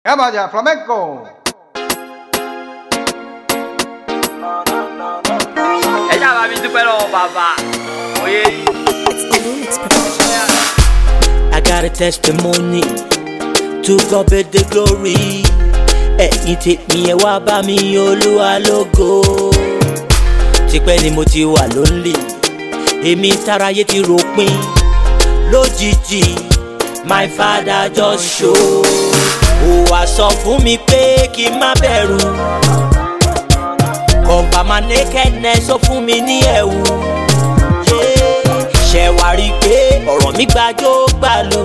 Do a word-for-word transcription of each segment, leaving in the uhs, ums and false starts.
Yamaya Flamenco. Ella va a mi pelo, papá. Oye. I got a testimony. To God be the glory. Ẹ̀yin tèmi ẹ wá bá mi Olúwa lógo. Tipẹ́ ni mo ti wà lonely. Èmi táráyé ti ròpin. Lójijì, my father just show. Ó wá sọ fún mi pé kí n má bẹ̀rù. Cover my nakedness, ó fún mi ní ẹ̀wù. Ṣé wá rí pé ọ̀rọ̀ mi gbàjó gbàlù.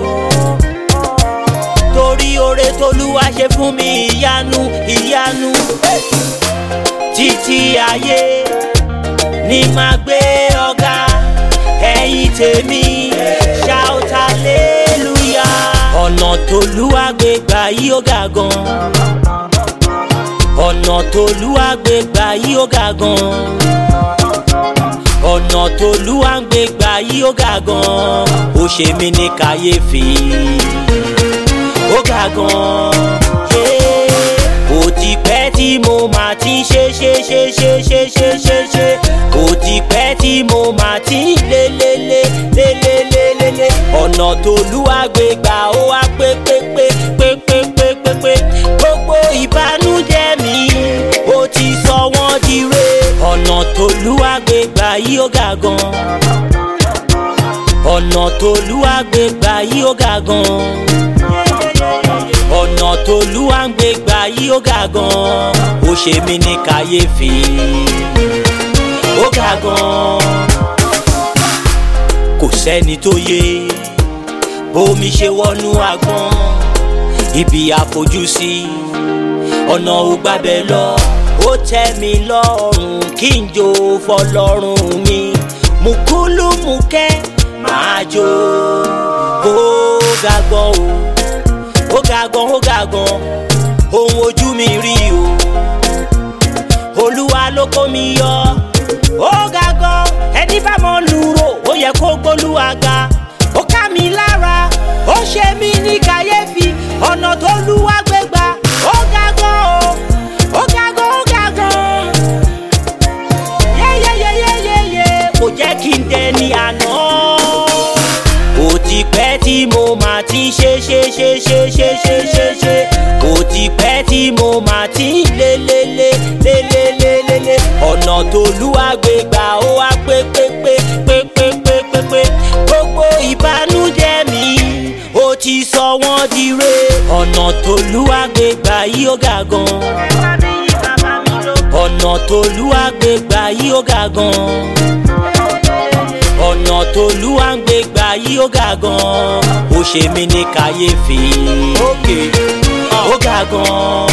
Torí oore t'Olúwa ṣe fún mi ìyanu ìyanu. Títí ayé ni màá gbé ọ̀gá. Ẹ̀yin tèmi shout hallelujah. Ọ̀nà t'Olúwa gbé gbà yí ó ga gan. Ọ̀nà t'Olúwa gbé gbà yí ó ga gan. Ọ̀nà t'Olúwa gbé gbà yí ó ga gan. Ó ṣe mí ní kàyéfì. Ó ga gan. Ó ti pẹ́ tí mo máa ti ṣe ṣe ṣe ṣe ṣe ṣe ṣe ṣe. Ó ti pẹ́ tí mo máa ti lé lé lé lé lé lé lé lé. Ọ̀nà t'Olúwa gbé gbà ó wá pé pé pé pé pé pé pé pé. Gbogbo ìbànújẹ́ mi ó ti sọ wọ́n di re. Ọ̀nà t'Olúwa gbé gbà yí ó ga gan. Ọ̀nà t'Olúwa gbé gbà yí ó ga gan. Ọ̀nà t'Olúwa gbé gbà yí ó ga gan. Ó ṣe mí ní kàyéfì. Ó ga gan. Kò sẹ́ni tó yé bómi ṣe wọnú agbọ́n. Ibi àfojúsí ọ̀nà ò gbàbẹ̀ lọ. Ó tẹ́ mi lọ́rùn kí n jó fọlọ́run mi. Mùkúlùmùkẹ́ máa jó. Ó ga gan o. Ó ga gan, ó ga gan. Ohun ojú mi rí o. Olúwa ló kó mi yọ. Ó ga gan. Ẹni bá mọ̀ lúro ó yẹ kó gbólúwa ga. Ó ká mi lára. Ó ṣe mí ní kàyéfì. Ọ̀nà t'Olúwa gbé gbà. Ó ga gan o. Ó ga gan, ó ga gan. Yéyéyéyéyé. Kò jẹ́ kí n dẹni àná. Ó ti pẹ́ tí mo máa ti ṣe ṣe ṣe ṣe ṣe ṣe ṣe ṣe. Ó ti pẹ́ tí mo máa ti lé lé lé lé lé lé lé lé. Ọ̀nà t'Olúwa gbé gbà ó wá pé pé pé pé pé pé pé pé. Gbogbo ìbànújẹ́ mi ó ti sọ wọ́n di re. Ọ̀nà t'Olúwa gbé gbà yí ó ga gan. Ọ̀nà t'Olúwa gbé gbà yí ó ga gan. Ọ̀nà t'Olúwa gbé gbà yí ó ga gan. Ó ṣe mí ní kàyéfì. Ó ga gan.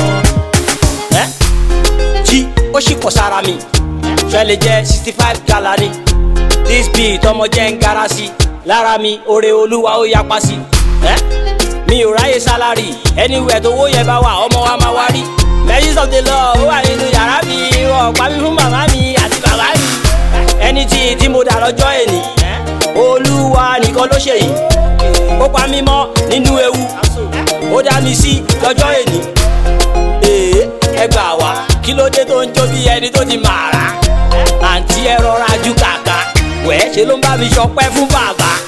Jí ó ṣì pọ̀ sára mi. Fẹ́ lè jẹ́ sixty five galari. This beat ọmọ jẹ́ ń gara sí. Lára mi oore Olúwa ó yapa sí. Mi ò ráyè sálárì. Anywhere tó wó yẹn bá wà ọmọ wa máa wá rí. Messages of the law ó wà nínú yàrá mi. Wọ́n pa mí fún màmá mi àti bàbá mi. Ẹni tí tí mo dà lọ́jọ́ èní. Olúwa nìkan ló ṣe yìí. Ó pa mí mọ́ nínú ewu. Ó dá mi sí lọ́jọ́ èní. Ee ẹ gbà wá. Kí ló dé tó ń jó bí ẹni tó ti màrà? Àǹtí ẹ rọra ju kàkà. Wẹ́ẹ́ ṣe ló ń bá mi ṣọpẹ́ fún bàbá.